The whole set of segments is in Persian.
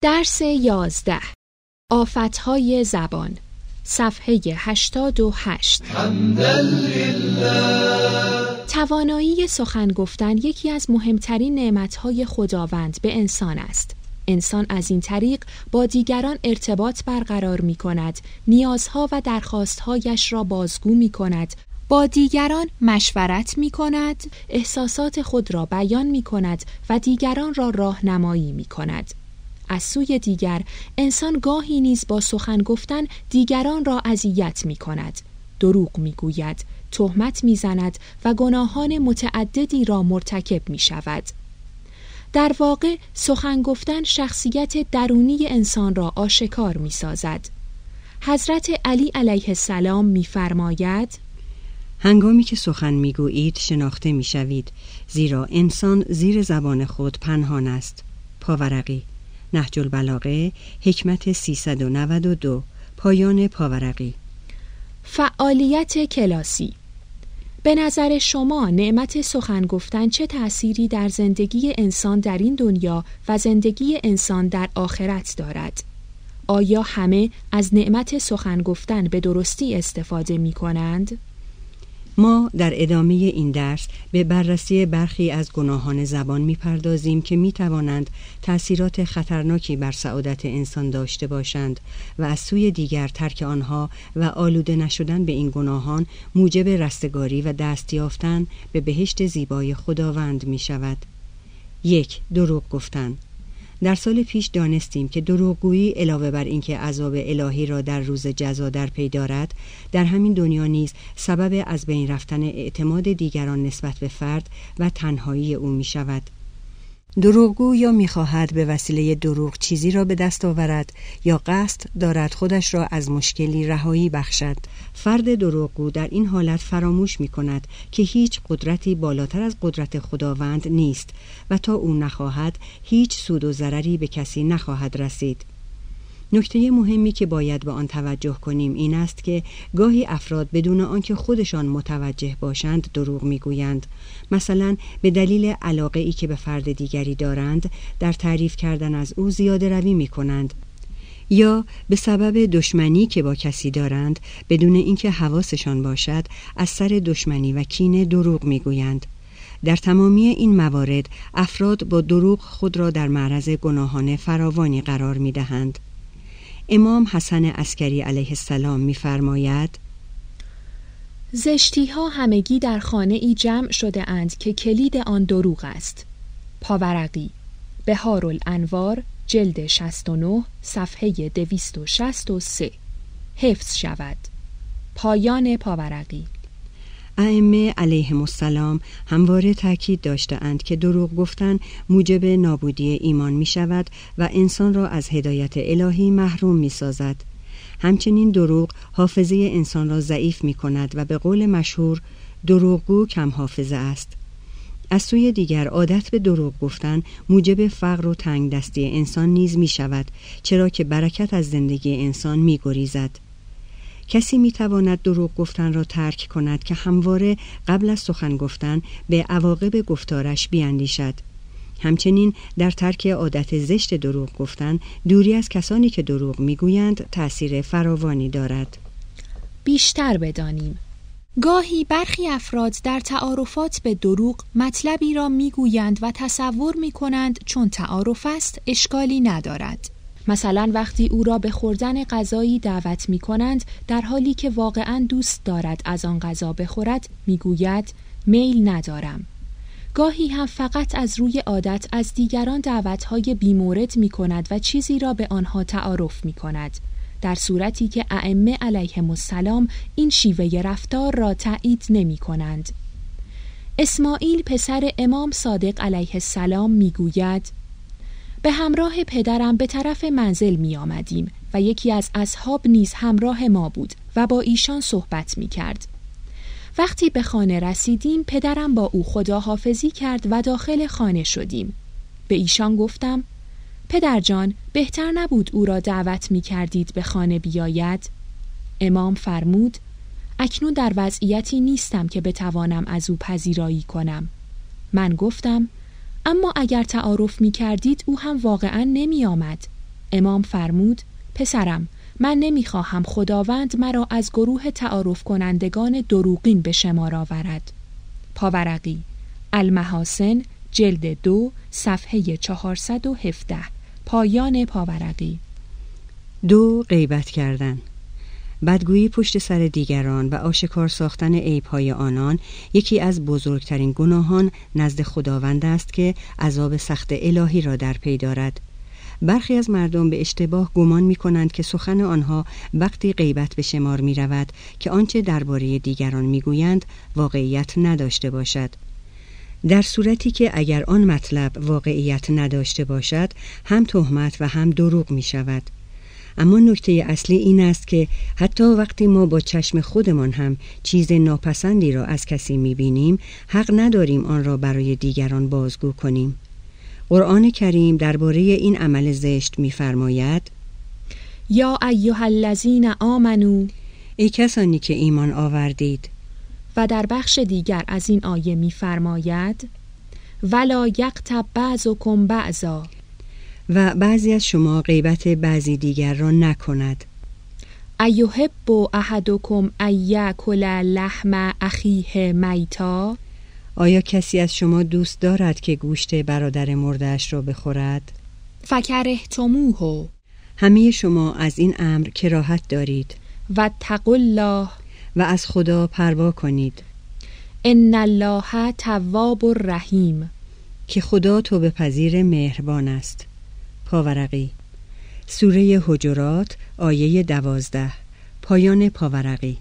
درس 11 آفتهای زبان صفحه 88 توانایی سخن گفتن یکی از مهمترین نعمتهای خداوند به انسان است. انسان از این طریق با دیگران ارتباط برقرار می کند، نیازها و درخواستهایش را بازگو می کند، با دیگران مشورت می کند، احساسات خود را بیان می کند و دیگران را راهنمایی می کند. از سوی دیگر انسان گاهی نیز با سخن گفتن دیگران را اذیت می کند، دروغ می گوید، تهمت می زند و گناهان متعددی را مرتکب می شود. در واقع سخن گفتن شخصیت درونی انسان را آشکار می سازد. حضرت علی علیه السلام می فرماید هنگامی که سخن می گویید شناخته می شوید، زیرا انسان زیر زبان خود پنهان است. پاورقی، نهج البلاغه، حکمت 392، پایان پاورقی. فعالیت کلاسی. به نظر شما نعمت سخن گفتن چه تأثیری در زندگی انسان در این دنیا و زندگی انسان در آخرت دارد؟ آیا همه از نعمت سخن گفتن به درستی استفاده می کنند؟ ما در ادامه این درس به بررسی برخی از گناهان زبان می‌پردازیم که می‌توانند تأثیرات خطرناکی بر سعادت انسان داشته باشند و از سوی دیگر ترک آنها و آلوده نشدن به این گناهان موجب رستگاری و دست یافتن به بهشت زیبای خداوند می‌شود. 1. دروغ گفتن. در سال پیش دانستیم که دروغگویی علاوه بر اینکه عذاب الهی را در روز جزا در پی دارد، در همین دنیا نیز سبب از بین رفتن اعتماد دیگران نسبت به فرد و تنهایی او می شود. دروغگو یا می خواهد به وسیله دروغ چیزی را به دست آورد یا قصد دارد خودش را از مشکلی رهایی بخشد. فرد دروغگو در این حالت فراموش می کند که هیچ قدرتی بالاتر از قدرت خداوند نیست و تا او نخواهد هیچ سود و ضرری به کسی نخواهد رسید. نکته مهمی که باید به آن توجه کنیم این است که گاهی افراد بدون آنکه خودشان متوجه باشند دروغ میگویند، مثلا به دلیل علاقه ای که به فرد دیگری دارند در تعریف کردن از او زیاده روی می کنند، یا به سبب دشمنی که با کسی دارند بدون اینکه حواسشان باشد از سر دشمنی و کینه دروغ میگویند. در تمامی این موارد افراد با دروغ خود را در معرض گناهان فراوانی قرار می دهند. امام حسن عسکری علیه السلام می‌فرماید زشتی ها همگی در خانه ای جمع شده اند که کلید آن دروغ است. پاورقی، بهارالانوار، جلد 69، صفحه 263. حفظ شود. پایان پاورقی. ائمه علیهم السلام همواره تاکید داشته‌اند که دروغ گفتن موجب نابودی ایمان می شود و انسان را از هدایت الهی محروم می سازد. همچنین دروغ حافظه انسان را ضعیف می کند و به قول مشهور دروغگو کم حافظه است. از سوی دیگر عادت به دروغ گفتن موجب فقر و تنگ دستی انسان نیز می شود، چرا که برکت از زندگی انسان می گریزد. کسی می تواند دروغ گفتن را ترک کند که همواره قبل از سخن گفتن به عواقب گفتارش بیاندیشد. همچنین در ترک عادت زشت دروغ گفتن دوری از کسانی که دروغ می گویند تأثیر فراوانی دارد. بیشتر بدانیم. گاهی برخی افراد در تعارفات به دروغ مطلبی را می گویند و تصور می کنند چون تعارف است اشکالی ندارد. مثلا وقتی او را به خوردن غذایی دعوت می کنند در حالی که واقعا دوست دارد از آن غذا بخورد می گوید میل ندارم. گاهی هم فقط از روی عادت از دیگران دعوتهای بیمورد می کند و چیزی را به آنها تعارف می کند، در صورتی که ائمه علیهم السلام این شیوه رفتار را تایید نمی کنند. اسماعیل پسر امام صادق علیه السلام می گوید به همراه پدرم به طرف منزل می آمدیم و یکی از اصحاب نیز همراه ما بود و با ایشان صحبت می کرد. وقتی به خانه رسیدیم پدرم با او خداحافظی کرد و داخل خانه شدیم. به ایشان گفتم پدر جان بهتر نبود او را دعوت می کردید به خانه بیاید؟ امام فرمود اکنون در وضعیتی نیستم که بتوانم از او پذیرایی کنم. من گفتم اما اگر تعارف می کردید او هم واقعا نمی آمد. امام فرمود: پسرم، من نمیخواهم خداوند مرا از گروه تعارف کنندگان دروغین به شمار آورد. پاورقی، المحاسن، جلد 2، صفحه 417. پایان پاورقی. 2. غیبت کردن. بدگویی پشت سر دیگران و آشکار ساختن عیب‌های آنان یکی از بزرگترین گناهان نزد خداوند است که عذاب سخت الهی را در پی دارد. برخی از مردم به اشتباه گمان می‌کنند که سخن آنها وقتی غیبت به شمار می‌رود که آنچه درباره دیگران می‌گویند واقعیت نداشته باشد، در صورتی که اگر آن مطلب واقعیت نداشته باشد هم تهمت و هم دروغ می‌شود. اما نکته اصلی این است که حتی وقتی ما با چشم خودمان هم چیز ناپسندی را از کسی می‌بینیم، حق نداریم آن را برای دیگران بازگو کنیم. قرآن کریم درباره این عمل زشت می‌فرماید: یا ایها الذین آمنو، ای کسانی که ایمان آوردید. و در بخش دیگر از این آیه می‌فرماید: ولا یغتب بعضکم بعضا، و بعضی از شما غیبت بعضی دیگر را نکند. ایحب احدکم ان یأکل لحم اخیه میتا، آیا کسی از شما دوست دارد که گوشت برادر مرده‌اش را بخورد؟ فکرهتموه، همه شما از این امر کراهت دارید. واتقوا الله، و از خدا پروا کنید. ان الله تواب رحیم، که خدا توبه پذیر مهربان است. پاورقی. سوره حجرات آیه 12. پایان پاورقی.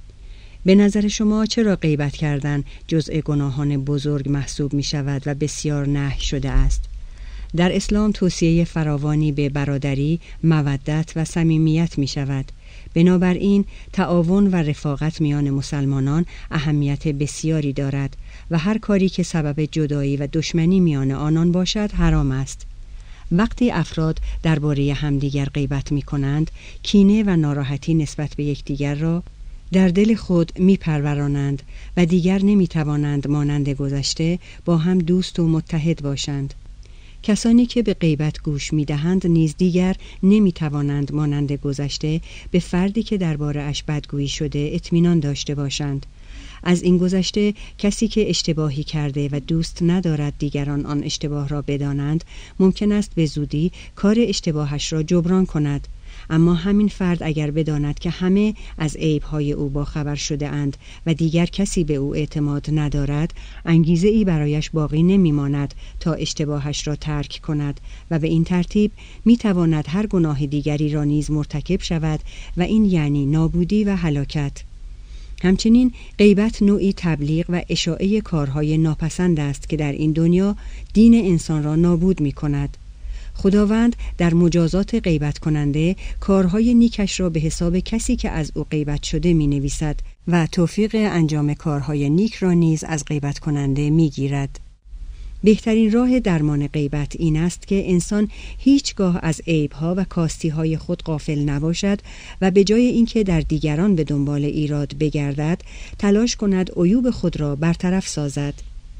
به نظر شما چرا غیبت کردن جزء گناهان بزرگ محسوب می شود و بسیار نهی شده است؟ در اسلام توصیه فراوانی به برادری، مودت و صمیمیت می شود. بنابراین تعاون و رفاقت میان مسلمانان اهمیت بسیاری دارد و هر کاری که سبب جدایی و دشمنی میان آنان باشد حرام است. وقتی افراد درباره همدیگر غیبت می کنند، کینه و ناراحتی نسبت به یکدیگر را در دل خود می پرورانند و دیگر نمی توانند مانند گذشته با هم دوست و متحد باشند. کسانی که به غیبت گوش می دهند نیز دیگر نمی توانند مانند گذشته به فردی که درباره اش بدگویی شده اطمینان داشته باشند. از این گذشته کسی که اشتباهی کرده و دوست ندارد دیگران آن اشتباه را بدانند، ممکن است به زودی کار اشتباهش را جبران کند. اما همین فرد اگر بداند که همه از عیب‌های او باخبر شده اند و دیگر کسی به او اعتماد ندارد، انگیزه ای برایش باقی نمی‌ماند تا اشتباهش را ترک کند و به این ترتیب می‌تواند هر گناه دیگری را نیز مرتکب شود و این یعنی نابودی و هلاکت. همچنین غیبت نوعی تبلیغ و اشاعه کارهای ناپسند است که در این دنیا دین انسان را نابود می‌کند. خداوند در مجازات غیبت کننده کارهای نیکش را به حساب کسی که از او غیبت شده می نویسد و توفیق انجام کارهای نیک را نیز از غیبت کننده می گیرد. بهترین راه درمان غیبت این است که انسان هیچگاه از عیبها و کاستیهای خود غافل نباشد و به جای اینکه در دیگران به دنبال ایراد بگردد، تلاش کند عیوب خود را برطرف سازد.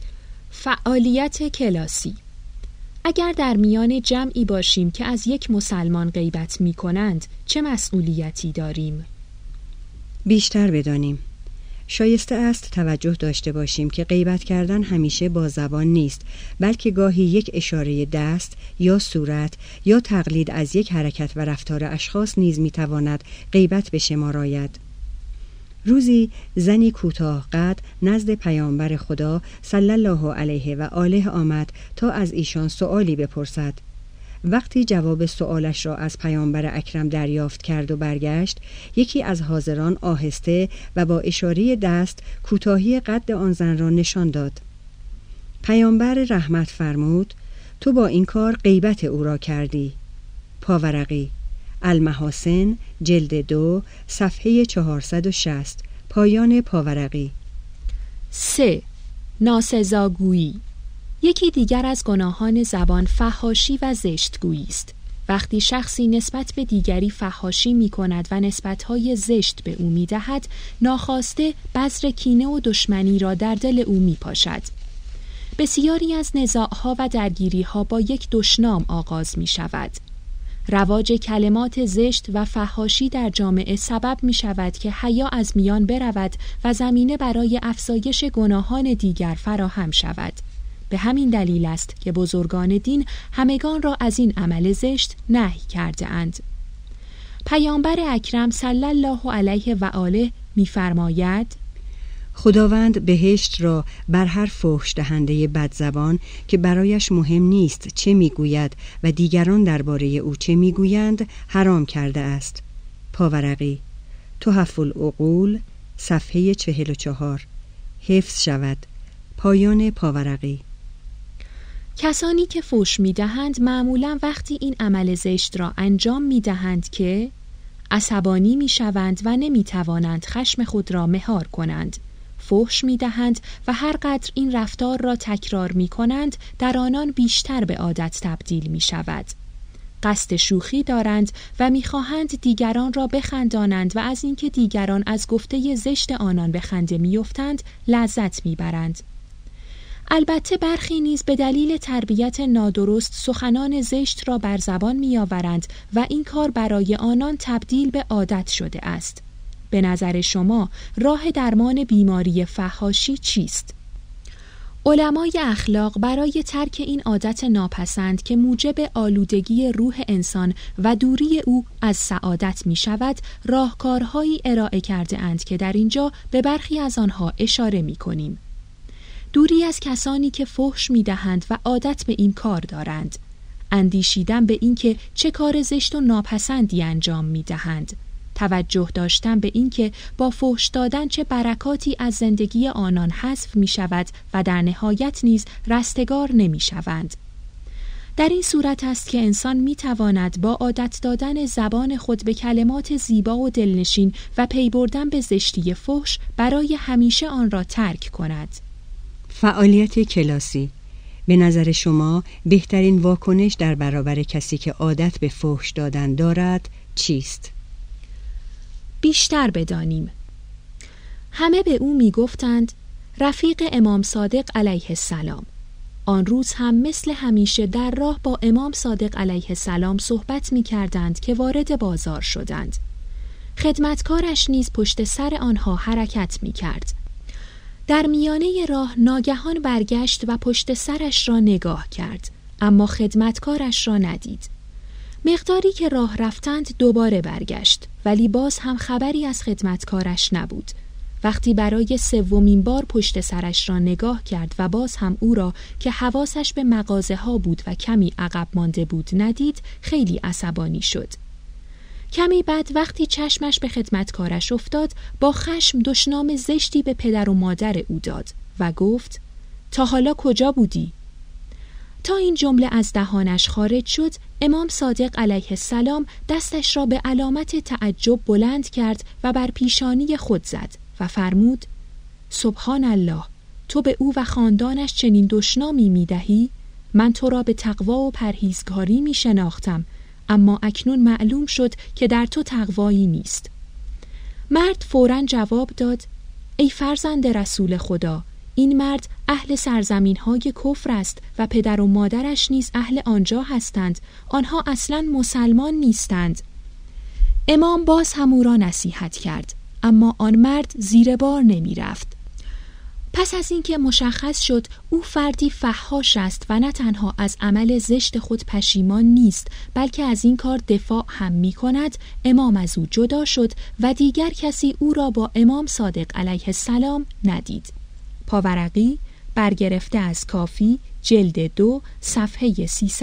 فعالیت کلاسی. اگر در میان جمعی باشیم که از یک مسلمان غیبت می کنند، چه مسئولیتی داریم؟ بیشتر بدانیم. شایسته است توجه داشته باشیم که غیبت کردن همیشه با زبان نیست، بلکه گاهی یک اشاره دست یا صورت یا تقلید از یک حرکت و رفتار اشخاص نیز می تواند غیبت به شمار آید. روزی زنی کوتاه قد نزد پیامبر خدا صلی الله علیه و آله آمد تا از ایشان سؤالی بپرسد. وقتی جواب سؤالش را از پیامبر اکرم دریافت کرد و برگشت، یکی از حاضران آهسته و با اشاره دست کوتاهی قد آن زن را نشان داد. پیامبر رحمت فرمود: تو با این کار غیبت او را کردی. پاورقی. المحاسن جلد 2 صفحه 460. پایان پاورقی. 3. ناسزاگویی. یکی دیگر از گناهان زبان فحاشی و زشتگویی است. وقتی شخصی نسبت به دیگری فحاشی می کند و نسبتهای زشت به او می دهد، ناخواسته بذر کینه و دشمنی را در دل او می پاشد. بسیاری از نزاعها و درگیریها با یک دشنام آغاز می شود. رواج کلمات زشت و فحاشی در جامعه سبب می شود که حیا از میان برود و زمینه برای افزایش گناهان دیگر فراهم شود. به همین دلیل است که بزرگان دین همگان را از این عمل زشت نهی کرده اند. پیامبر اکرم صلی الله علیه و آله می‌فرماید: خداوند بهشت را بر هر فحش دهنده بدزبان که برایش مهم نیست چه میگوید و دیگران درباره او چه میگویند حرام کرده است. پاورقی، تحف العقول، صفحه 44. حفظ شود. پایان پاورقی. کسانی که فحش می‌دهند معمولاً وقتی این عمل زشت را انجام می‌دهند که عصبانی می‌شوند و نمی‌توانند خشم خود را مهار کنند. فحش می‌دهند و هر قدر این رفتار را تکرار می‌کنند در آنان بیشتر به عادت تبدیل می‌شود. قصد شوخی دارند و می‌خواهند دیگران را بخندانند و از اینکه دیگران از گفته زشت آنان به خنده می‌افتند لذت می‌برند. البته برخی نیز به دلیل تربیت نادرست سخنان زشت را بر زبان می‌آورند و این کار برای آنان تبدیل به عادت شده است. به نظر شما راه درمان بیماری فحاشی چیست؟ علمای اخلاق برای ترک این عادت ناپسند که موجب آلودگی روح انسان و دوری او از سعادت می شود راهکارهایی ارائه کرده اند که در اینجا به برخی از آنها اشاره می کنیم. دوری از کسانی که فحش می دهند و عادت به این کار دارند. اندیشیدن به این که چه کار زشت و ناپسندی انجام می دهند. توجه داشتن به این که با فحش دادن چه برکاتی از زندگی آنان حذف می شود و در نهایت نیز رستگار نمی شوند. در این صورت است که انسان می تواند با عادت دادن زبان خود به کلمات زیبا و دلنشین و پی بردن به زشتی فحش برای همیشه آن را ترک کند. فعالیت کلاسی. به نظر شما بهترین واکنش در برابر کسی که عادت به فحش دادن دارد چیست؟ بیشتر بدانیم. همه به او می گفتند رفیق امام صادق علیه السلام. آن روز هم مثل همیشه در راه با امام صادق علیه السلام صحبت می کردند که وارد بازار شدند. خدمتکارش نیز پشت سر آنها حرکت می کرد. در میانه راه ناگهان برگشت و پشت سرش را نگاه کرد، اما خدمتکارش را ندید. مقداری که راه رفتند دوباره برگشت، ولی باز هم خبری از خدمتکارش نبود. وقتی برای سومین بار پشت سرش را نگاه کرد و باز هم او را که حواسش به مغازه ها بود و کمی عقب مانده بود ندید، خیلی عصبانی شد. کمی بعد وقتی چشمش به خدمتکارش افتاد، با خشم دشنام زشتی به پدر و مادر او داد و گفت: تا حالا کجا بودی؟ تا این جمله از دهانش خارج شد، امام صادق علیه السلام دستش را به علامت تعجب بلند کرد و بر پیشانی خود زد و فرمود: سبحان الله، تو به او و خاندانش چنین دشنامی می‌دهی؟ من تو را به تقوا و پرهیزگاری می‌شناختم، اما اکنون معلوم شد که در تو تقوایی نیست. مرد فوراً جواب داد: ای فرزند رسول خدا، این مرد اهل سرزمین‌های کفر است و پدر و مادرش نیز اهل آنجا هستند. آنها اصلاً مسلمان نیستند. امام باز هم او را نصیحت کرد، اما آن مرد زیر بار نمی رفت. پس از اینکه مشخص شد او فردی فحاش است و نه تنها از عمل زشت خود پشیمان نیست، بلکه از این کار دفاع هم می کند، امام از او جدا شد و دیگر کسی او را با امام صادق علیه السلام ندید. پاورقی، برگرفته از کافی، جلد 2، صفحه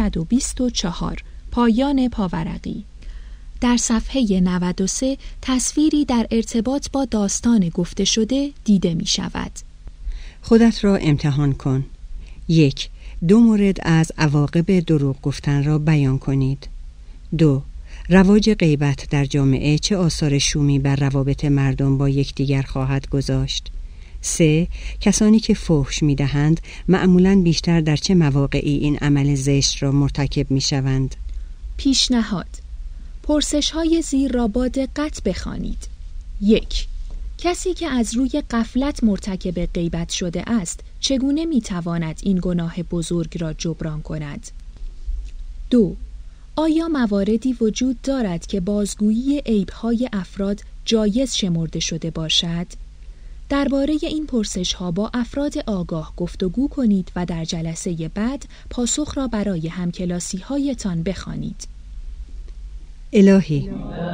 324. پایان پاورقی. در صفحه 93 تصویری در ارتباط با داستان گفته شده دیده می شود. خودت را امتحان کن. 1. 2 مورد از عواقب دروغ گفتن را بیان کنید. 2. رواج غیبت در جامعه چه آثار شومی بر روابط مردم با یکدیگر خواهد گذاشت؟ 3. کسانی که فحش می دهند معمولاً بیشتر در چه مواقعی این عمل زشت را مرتکب می شوند؟ پیشنهاد: پرسش‌های زیر را با دقت بخوانید. 1. کسی که از روی غفلت مرتکب غیبت شده است، چگونه می‌تواند این گناه بزرگ را جبران کند؟ 2. آیا مواردی وجود دارد که بازگویی عیب‌های افراد جایز شمرده شده باشد؟ درباره این پرسش‌ها با افراد آگاه گفتگو کنید و در جلسه بعد پاسخ را برای همکلاسی‌هایتان بخوانید. الهی،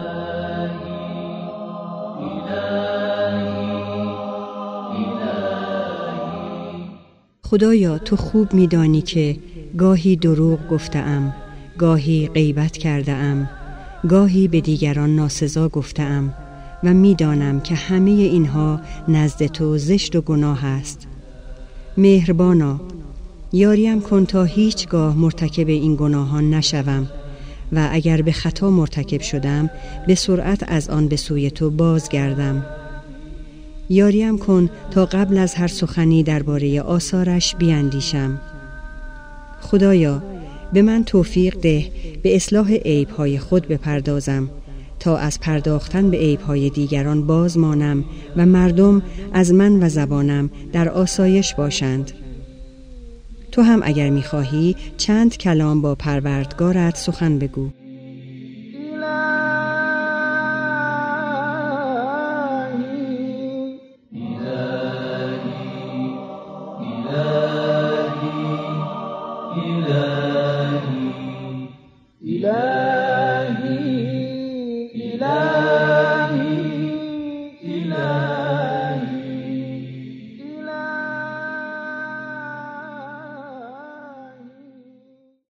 خدایا تو خوب می‌دانی که گاهی دروغ گفته‌ام، گاهی غیبت کرده‌ام، گاهی به دیگران ناسزا گفته‌ام و می‌دانم که همه اینها نزد تو زشت و گناه است. مهربانا، یاریم کن تا هیچگاه مرتکب این گناهان نشوم و اگر به خطا مرتکب شدم به سرعت از آن به سوی تو بازگردم. یاریم کن تا قبل از هر سخنی درباره آثارش بیندیشم. خدایا، به من توفیق ده به اصلاح عیب‌های خود بپردازم تا از پرداختن به عیب‌های دیگران باز مانم و مردم از من و زبانم در آسایش باشند. تو هم اگر می‌خواهی چند کلام با پروردگارت سخن بگو.